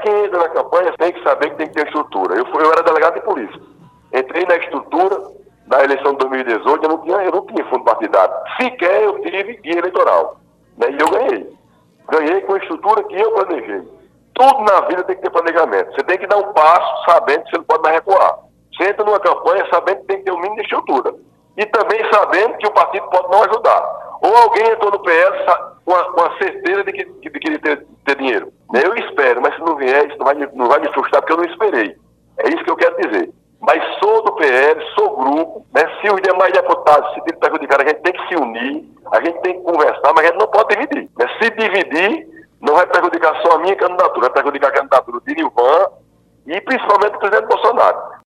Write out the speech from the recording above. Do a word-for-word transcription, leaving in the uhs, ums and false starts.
quem entra na campanha tem que saber que tem que ter estrutura. Eu, fui, eu era delegado de polícia. Entrei na estrutura da eleição de dois mil e dezoito, eu não tinha, eu não tinha fundo partidário. Sequer eu tive guia eleitoral. Né? E eu ganhei. Ganhei com a estrutura que eu planejei. Tudo na vida tem que ter planejamento. Você tem que dar um passo sabendo que você não pode mais recuar. Você entra numa campanha sabendo que tem que ter um mínimo de estrutura. E também sabendo que o partido pode não ajudar. Ou alguém entrou no P L com a, com a certeza de que, de que queria ter, ter dinheiro. Eu espero, mas se não vier, isso não vai, não vai me frustrar, porque eu não esperei. É isso que eu quero dizer. Mas sou do P L, sou grupo, né? Se os demais deputados se prejudicarem, a gente tem que se unir, a gente tem que conversar, mas a gente não pode dividir. Né? Se dividir, não vai prejudicar só a minha candidatura, vai prejudicar a candidatura de Nilvan e principalmente o presidente Bolsonaro.